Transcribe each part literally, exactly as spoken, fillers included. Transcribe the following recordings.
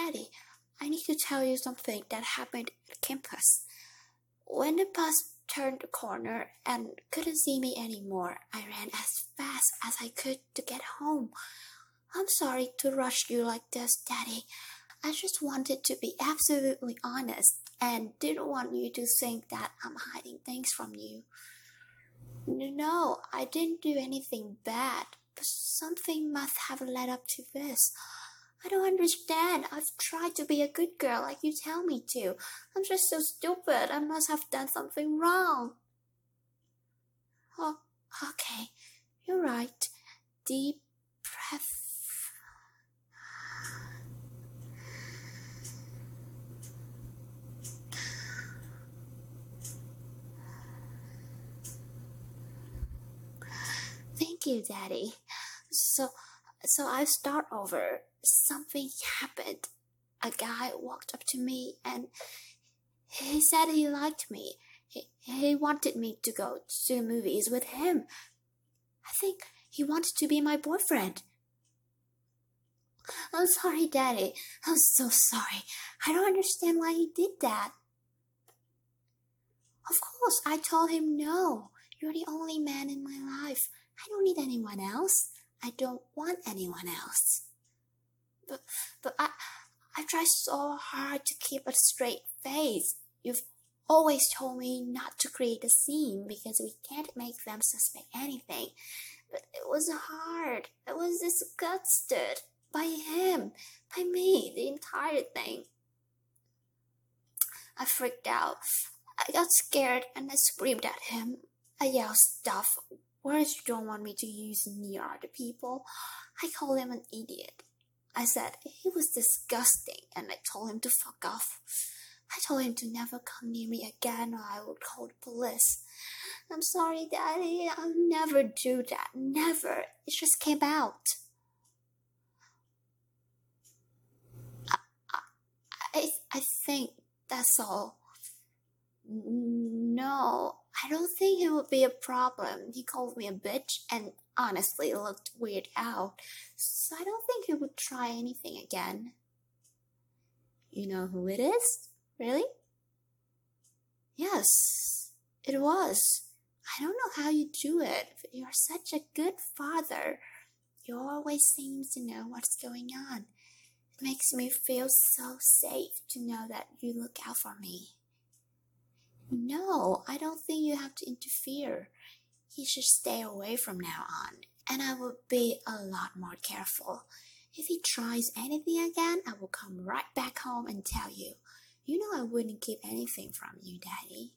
Daddy, I need to tell you something that happened at campus. When the bus turned the corner and couldn't see me anymore, I ran as fast as I could to get home. I'm sorry to rush you like this, Daddy. I just wanted to be absolutely honest and didn't want you to think that I'm hiding things from you. No, I didn't do anything bad, but something must have led up to this. I don't understand. I've tried to be a good girl like you tell me to. I'm just so stupid. I must have done something wrong. Oh, okay. You're right. Deep breath. Thank you, Daddy. So, so I start over. Something happened. A guy walked up to me and he said he liked me. He, he wanted me to go to movies with him. I think he wanted to be my boyfriend. I'm sorry, Daddy. I'm so sorry. I don't understand why he did that. Of course, I told him no. You're the only man in my life. I don't need anyone else. I don't want anyone else. But, but I, I try so hard to keep a straight face. You've always told me not to create a scene because we can't make them suspect anything. But it was hard. I was disgusted by him, by me, the entire thing. I freaked out. I got scared and I screamed at him. I yelled stuff, words you don't want me to use near other people. I called him an idiot. I said he was disgusting and I told him to fuck off. I told him to never come near me again or I would call the police. I'm sorry, Daddy. I'll never do that. Never. It just came out. I, I, I think that's all. No, I don't think it would be a problem. He called me a bitch and honestly looked weird out, so I don't think he would try anything again. You know who it is? Really? Yes, it was. I don't know how you do it, but you're such a good father. You always seem to know what's going on. It makes me feel so safe to know that you look out for me. No, I don't think you have to interfere. He should stay away from now on, and I will be a lot more careful. If he tries anything again, I will come right back home and tell you. You know I wouldn't keep anything from you, Daddy.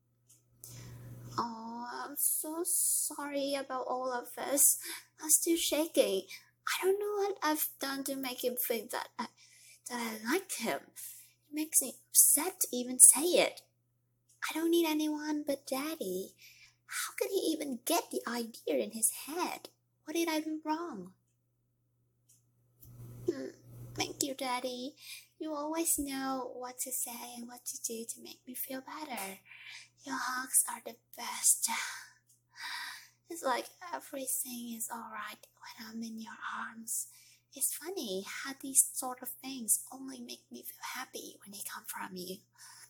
Oh, I'm so sorry about all of this. I'm still shaking. I don't know what I've done to make him think that I, that I like him. It makes me upset to even say it. I don't need anyone but Daddy. How could he even get the idea in his head? What did I do wrong? Hmm, thank you, Daddy. You always know what to say and what to do to make me feel better. Your hugs are the best. It's like everything is alright when I'm in your arms. It's funny how these sort of things only make me feel happy when they come from you.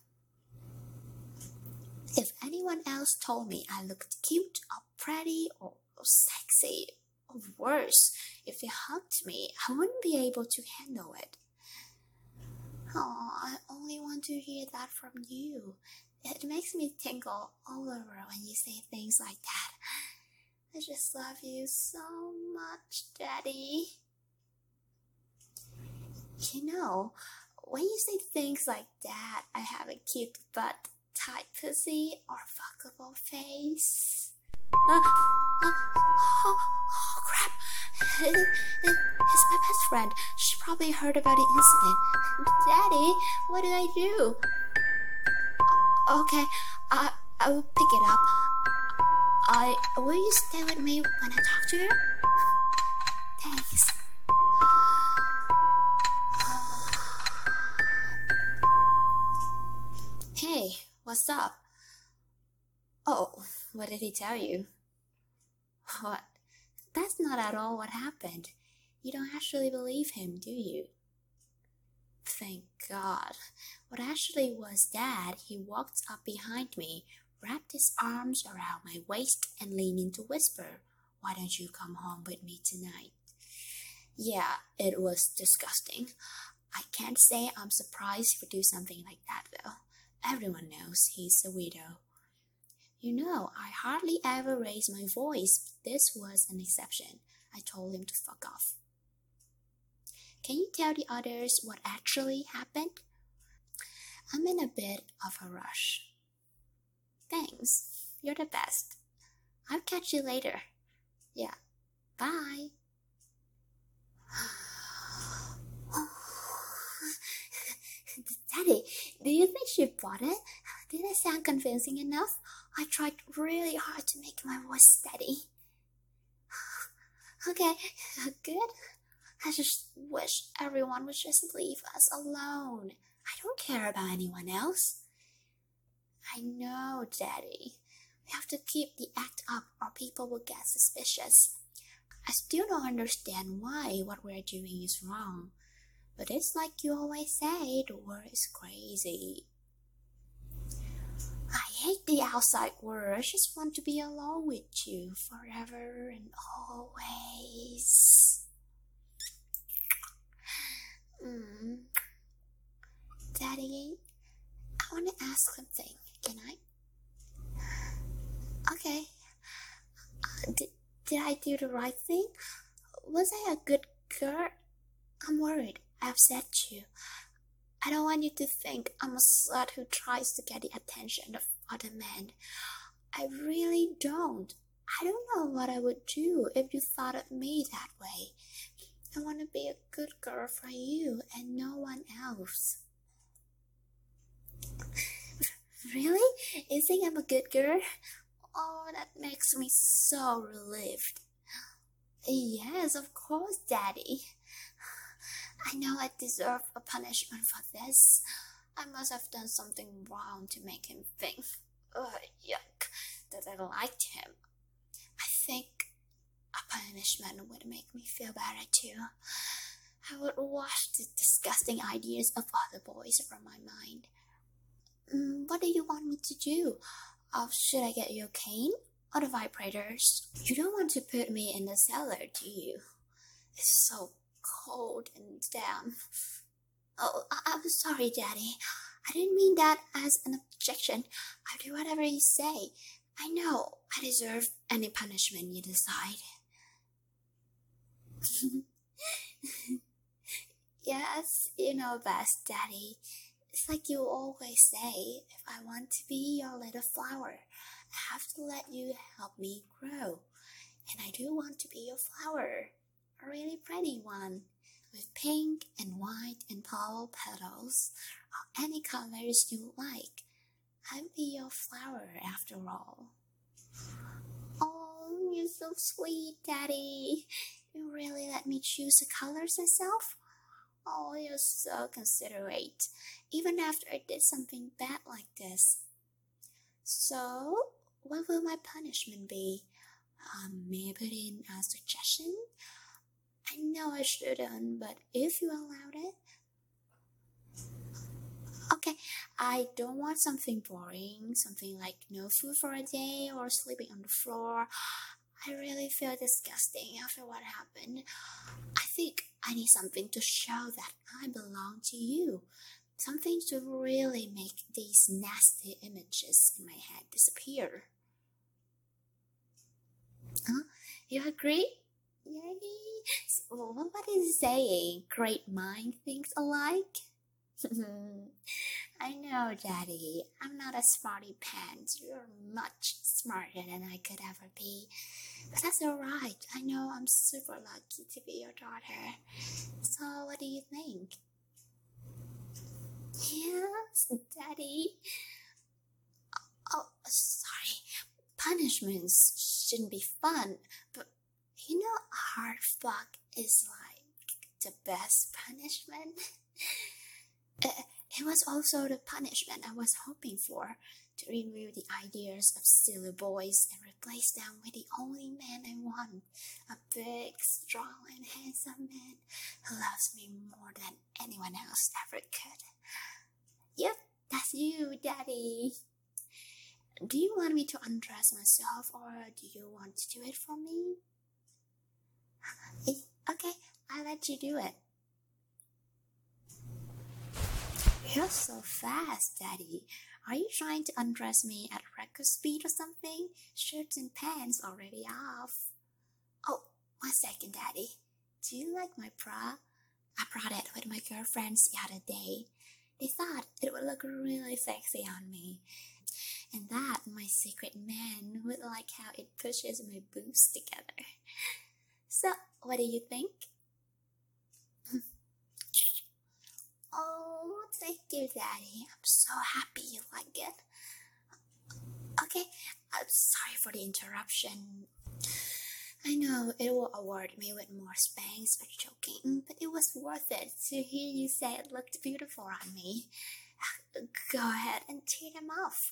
If anyone else told me I looked cute or pretty or, or sexy, or worse, if they hugged me, I wouldn't be able to handle it. Oh, I only want to hear that from you. It makes me tingle all over when you say things like that. I just love you so much, Daddy. You know, when you say things like that, I have a cute butt, tight pussy, or fuckable face. Uh, uh, oh, oh, crap. It, it, it's my best friend. She probably heard about the incident. Daddy, what did I do? Okay, I, I will pick it up. I, will you stay with me when I talk to her? Thanks. Hey, what's up? Oh, what did he tell you? What? That's not at all what happened. You don't actually believe him, do you? thank God. What actually was that he walked up behind me, wrapped his arms around my waist, and leaned in to whisper, "Why don't you come home with me tonight?" Yeah, it was disgusting. I can't say I'm surprised he would do something like that, though. Everyone knows he's a widow. You know, I hardly ever raise my voice, but this was an exception. I told him to fuck off. Can you tell the others what actually happened? I'm in a bit of a rush. Thanks. You're the best. I'll catch you later. Yeah. Bye. Daddy, do you think she bought it? Did I sound convincing enough? I tried really hard to make my voice steady. Okay, good. I just wish everyone would just leave us alone. I don't care about anyone else. I know, Daddy. We have to keep the act up or people will get suspicious. I still don't understand why what we're doing is wrong. But it's like you always say, the world is crazy. I hate the outside world. I just want to be alone with you forever and always. Mm. Daddy, I want to ask something. Can I? Okay. Uh, did, did I do the right thing? Was I a good girl? I'm worried. I upset you. I don't want you to think I'm a slut who tries to get the attention of other men. I really don't. I don't know what I would do if you thought of me that way. I want to be a good girl for you and no one else. Really? You think I'm a good girl? Oh, that makes me so relieved. Yes, of course, Daddy. I know I deserve a punishment for this. I must have done something wrong to make him think, ugh, yuck, that I liked him. I think a punishment would make me feel better too. I would wash the disgusting ideas of other boys from my mind. Mm, what do you want me to do? Uh, should I get you a cane or the vibrators? You don't want to put me in the cellar, do you? It's so cold and damp. Oh, I- I'm sorry, Daddy. I didn't mean that as an objection. I'll do whatever you say. I know I deserve any punishment you decide. Yes, you know best, Daddy. It's like you always say, if I want to be your little flower, I have to let you help me grow. And I do want to be your flower, a really pretty one, with pink and white and purple petals, or any colors you like. I'll be your flower after all. Oh, you're so sweet, Daddy. You really let me choose the colors myself? Oh, you're so considerate, even after I did something bad like this. So, what will my punishment be? Um, may I put in a suggestion? I know I shouldn't, but if you allowed it. Okay, I don't want something boring, something like no food for a day or sleeping on the floor. I really feel disgusting after what happened. I think I need something to show that I belong to you. Something to really make these nasty images in my head disappear. Huh? You agree? Yay! So, what is it saying? Great mind thinks alike? I know, Daddy. I'm not a smarty pants. You're much smarter than I could ever be. But that's alright. I know I'm super lucky to be your daughter. So, what do you think? Yes, Daddy. Oh, sorry. Punishments shouldn't be fun, but you know, hard fuck is like the best punishment. Uh, it was also the punishment I was hoping for, to remove the ideas of silly boys and replace them with the only man I want, a big, strong, and handsome man who loves me more than anyone else ever could. Yep, that's you, Daddy. Do you want me to undress myself, or do you want to do it for me? Okay, I'll let you do it. You're so fast, Daddy. Are you trying to undress me at record speed or something? Shirts and pants already off. Oh, one second, Daddy. Do you like my bra? I brought it with my girlfriends the other day. They thought it would look really sexy on me. And that my secret man would like how it pushes my boobs together. So, what do you think? Oh, thank you, Daddy. I'm so happy you like it. Okay, I'm sorry for the interruption. I know it will award me with more spanks for joking, but it was worth it to hear you say it looked beautiful on me. Go ahead and tear them off.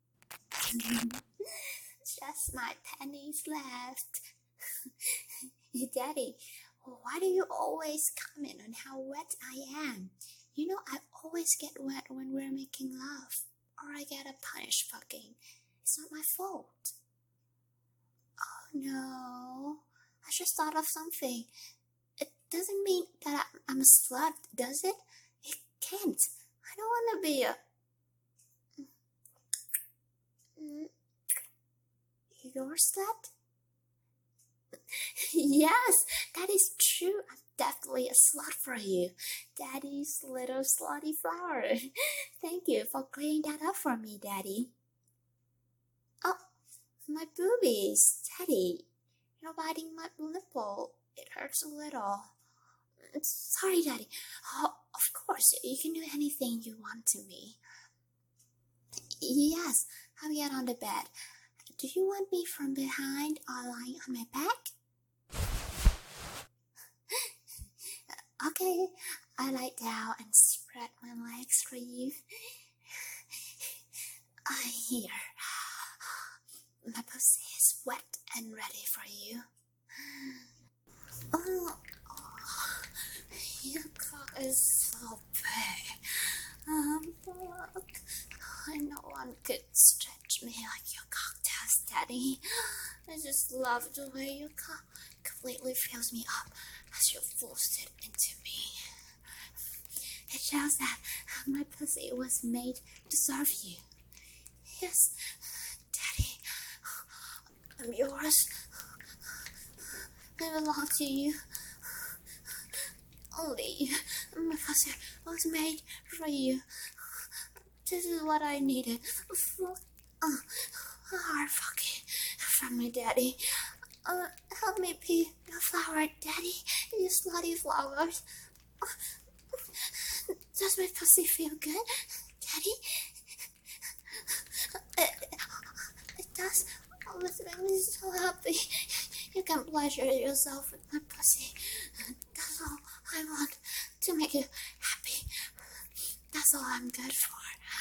Just my pennies left. Daddy, why do you always comment on how wet I am? You know I always get wet when we're making love, or I get a punish fucking. It's not my fault. Oh no, I just thought of something. It doesn't mean that I'm a slut, does it? It can't. I don't want to be a... Your slut? Yes, that is true. I'm definitely a slut for you. Daddy's little slutty flower. Thank you for clearing that up for me, Daddy. Oh, my boobies. Daddy, you're biting my nipple. It hurts a little. Sorry, Daddy. Oh, of course, you can do anything you want to me. Yes, I'll get on the bed. Do you want me from behind or lying on my back? Okay, I lie down and spread my legs for you. I hear my pussy is wet and ready for you. Oh, oh your cock is so big. Um, look, no one could stretch me like your cock does, Daddy. I just love the way your cock completely fills me up as you forced it into me. It shows that my pussy was made to serve you. Yes, Daddy, I'm yours. I belong to you. Only you. My pussy was made for you. This is what I needed. Fuck. Uh, hard fucking from me, Daddy. Uh, help me be your flower, Daddy. You slutty flowers. Does my pussy feel good, Daddy? It, it does. Always makes me so happy. You can pleasure yourself with my pussy. That's all I want, to make you happy. That's all I'm good for.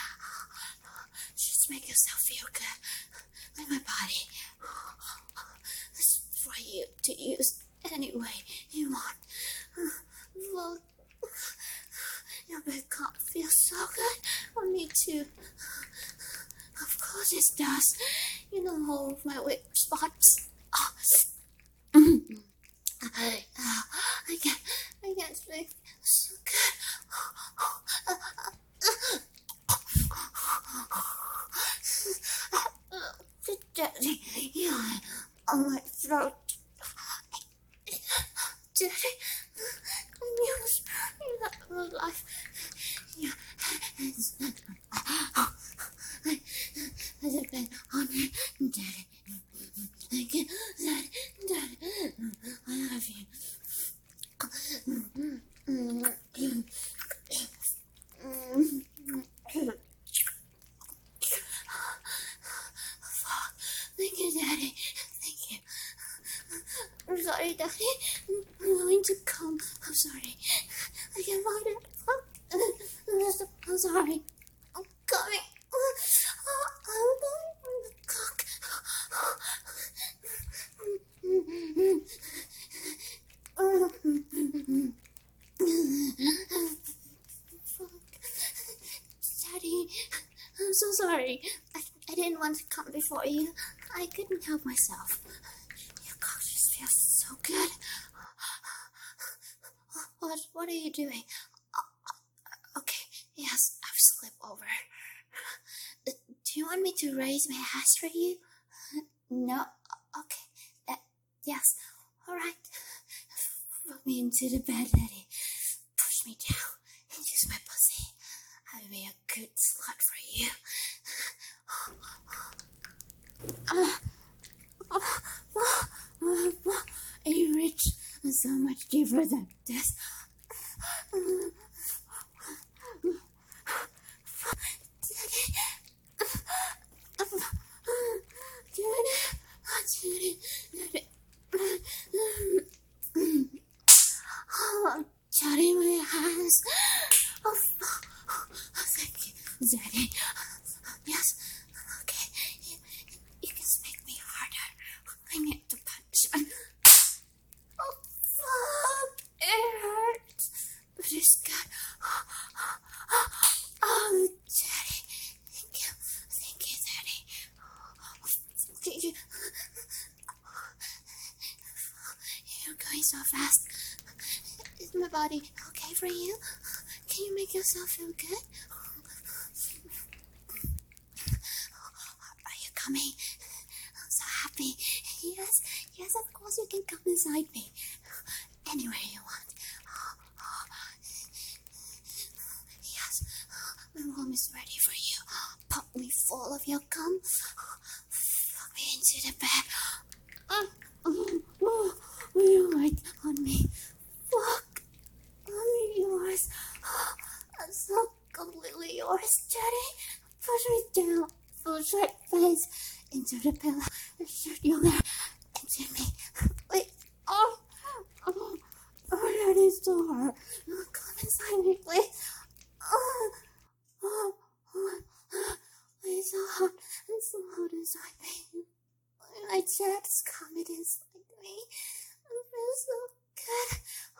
Just make yourself feel good with my body. It's for you to use any way you want. Look, your big cock feels so good on me too. Of course it does. You know all of my weak spots. Oh. I, uh, I can't, I can't speak so good. Daddy, yeah, on my throat. Daddy, I'm yours. You're not alive. Your hands. I depend on you, Daddy. Thank you, Daddy. Daddy, I love you. Thank you, Daddy. Thank you. I'm sorry, Daddy. I'm going to come. I'm sorry. I can't find it. I'm sorry. I'm coming. Oh, I'm going for the cock. Daddy, I'm so sorry. I, I didn't want to come before you. I couldn't help myself. Your cock just feels so good. What, what are you doing? Oh, okay, yes, I've slipped over. Do you want me to raise my ass for you? No? Okay. Uh, yes. Alright. Put me into the bed, Daddy. Push me down and use my pussy. I'll be a good slut for you. Uh, uh, uh, uh, uh, are you rich? So much deeper than this. Daddy. Daddy. Daddy. Oh, Daddy, my hands. Oh, oh, thank you, Daddy. Yes, okay. You, you can make me harder. I need to punch. Oh, fuck. It hurts. But it's good. Oh, Daddy. Thank you. Thank you, Daddy. Thank you. You're going so fast. Is my body okay for you? Can you make yourself feel good? Are you coming? I'm so happy. Yes, yes, of course you can come inside me. Anywhere you want. Yes, my mom is ready for you. Pop me full of your cum. Fuck me into the bed. Oh, you right on me. Fuck. I'm yours. I'm so completely yours, Daddy. Push me down. Push my face into the pillow. Shoot your hair into me. Wait. Oh. Oh. Oh, that is so hard. Come inside me, please. Oh. Oh. Oh. It's so hot. It's so hot inside me. My chest coming inside me. It feels so good.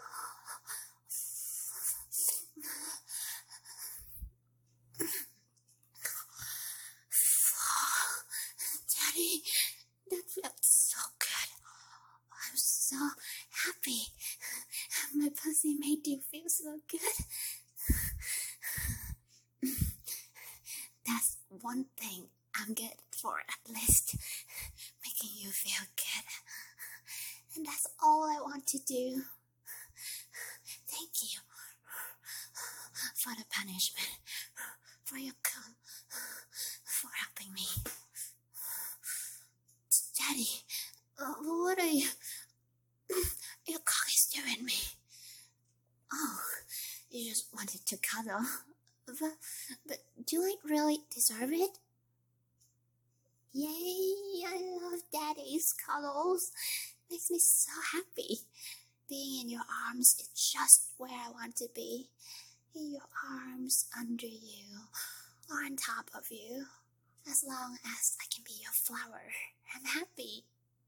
Daddy, that felt so good. I'm so happy. My pussy made you feel so good. That's one thing I'm good for, at least. Making you feel good. And that's all I want to do. Thank you for the punishment, for your cum, for helping me. Daddy, uh, what are you? Your cock is doing me. Oh, you just wanted to cuddle. But, but do I really deserve it? Yay, I love Daddy's cuddles. Makes me so happy. Being in your arms is just where I want to be. In your arms, under you, or on top of you. As long as I can be your flower, I'm happy.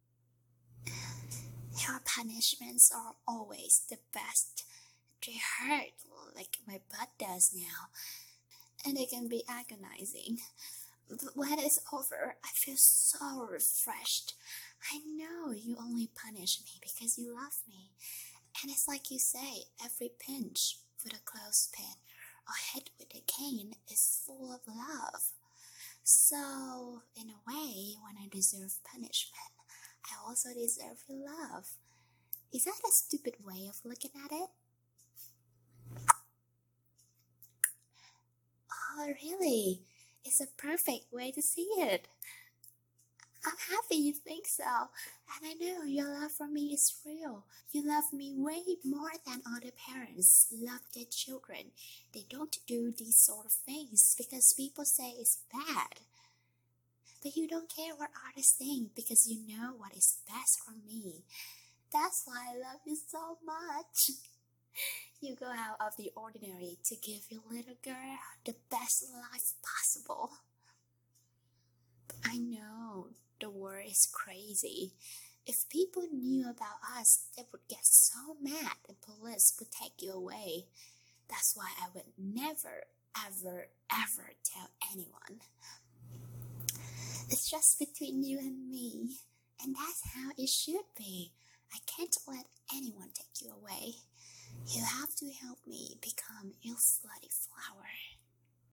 Your punishments are always the best. They hurt like my butt does now. And they can be agonizing. But when it's over, I feel so refreshed. I know you only punish me because you love me. And it's like you say, every pinch with a clothespin or hit with a cane is full of love. So, in a way, when I deserve punishment, I also deserve your love. Is that a stupid way of looking at it? Oh, really? It's a perfect way to see it. I'm happy you think so. And I know your love for me is real. You love me way more than other parents love their children. They don't do these sort of things because people say it's bad. But you don't care what others think because you know what is best for me. That's why I love you so much. You go out of the ordinary to give your little girl the best life possible. I know the world is crazy. If people knew about us, they would get so mad and police would take you away. That's why I would never, ever, ever tell anyone. It's just between you and me, and that's how it should be. I can't let anyone take you away. You have to help me become your slutty flower.